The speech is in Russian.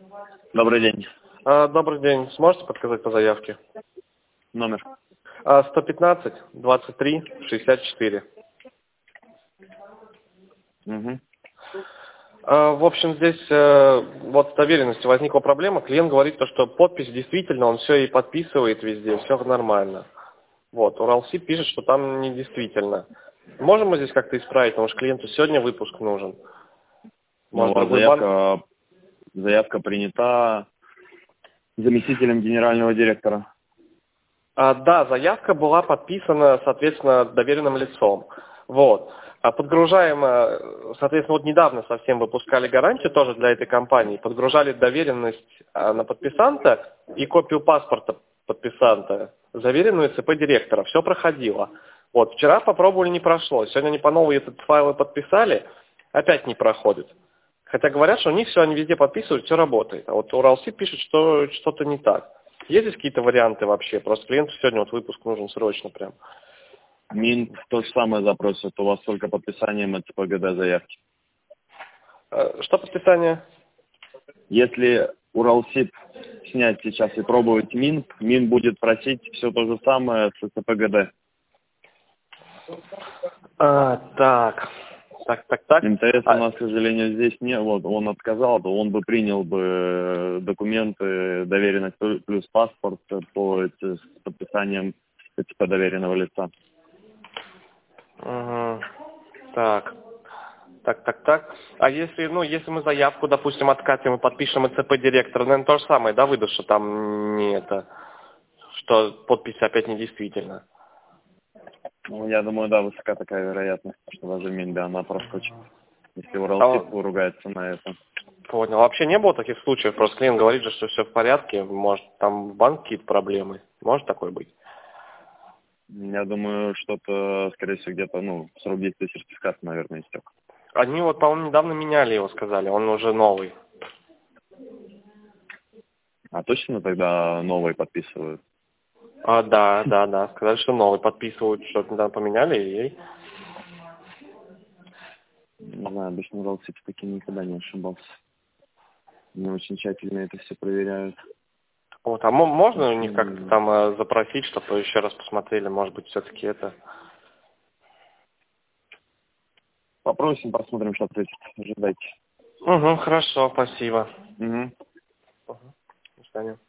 Добрый день. Добрый день. Сможете подсказать по заявке? Номер. 115 23 64. Угу. В общем, здесь вот с доверенностью возникла проблема. Клиент говорит, что подпись действительно, он все и подписывает везде, все нормально. Вот, Уралсиб пишет, что там не действительно. Можем мы здесь как-то исправить, потому что клиенту сегодня выпуск нужен. Ну, Может, у вас другой банк? заявка принята заместителем генерального директора. Да, заявка была подписана, соответственно, доверенным лицом. Вот. Подгружаем, соответственно, вот недавно совсем выпускали гарантию тоже для этой компании, подгружали доверенность на подписанта и копию паспорта подписанта, заверенную ЦП директора. Все проходило. Вот, вчера попробовали, не прошло. Сегодня они по новой этот файл подписали, опять не проходит. Хотя говорят, что у них все, они везде подписывают, все работает. А вот Уралсиб пишет, что что-то не так. Есть здесь какие-то варианты вообще? Просто клиенту сегодня вот выпуск нужен срочно прям. Минт то же самое запросит. У вас только подписанием ЦПГД заявки. Что подписание? Если Уралсиб снять сейчас и пробовать Мин будет просить все то же самое с ЦПГД. Так. МТС у нас, к сожалению, здесь не, вот он отказал, то он бы принял бы документы, доверенность плюс паспорт с подписанием ЦП доверенного лица. Угу. Так. А если мы заявку, допустим, откатим и подпишем ЦП директора, наверное, то же самое, да, выдаст, что там не это, что подпись опять недействительна. Ну, я думаю, да, высока такая вероятность, что даже Мин, да, она проскочит, если Уралсиб ругается на это. Понял. Вообще не было таких случаев? Просто клиент говорит же, что все в порядке. Может, там в банке какие-то проблемы? Может такое быть? Я думаю, что-то, скорее всего, где-то, срок действия сертификата, наверное, истек. Они вот, по-моему, недавно меняли его, сказали. Он уже новый. А точно тогда новые подписывают? Да. Сказали, что новый подписывают, что-то недавно поменяли. И... Не знаю, обычно Уралсиб с таким никогда не ошибался. Они очень тщательно это все проверяют. Вот, а можно у них как-то там запросить, чтобы еще раз посмотрели, может быть, все-таки это... Попросим, посмотрим, что ответит. Ожидайте. Угу, хорошо, спасибо. Угу. Угу. До свидания.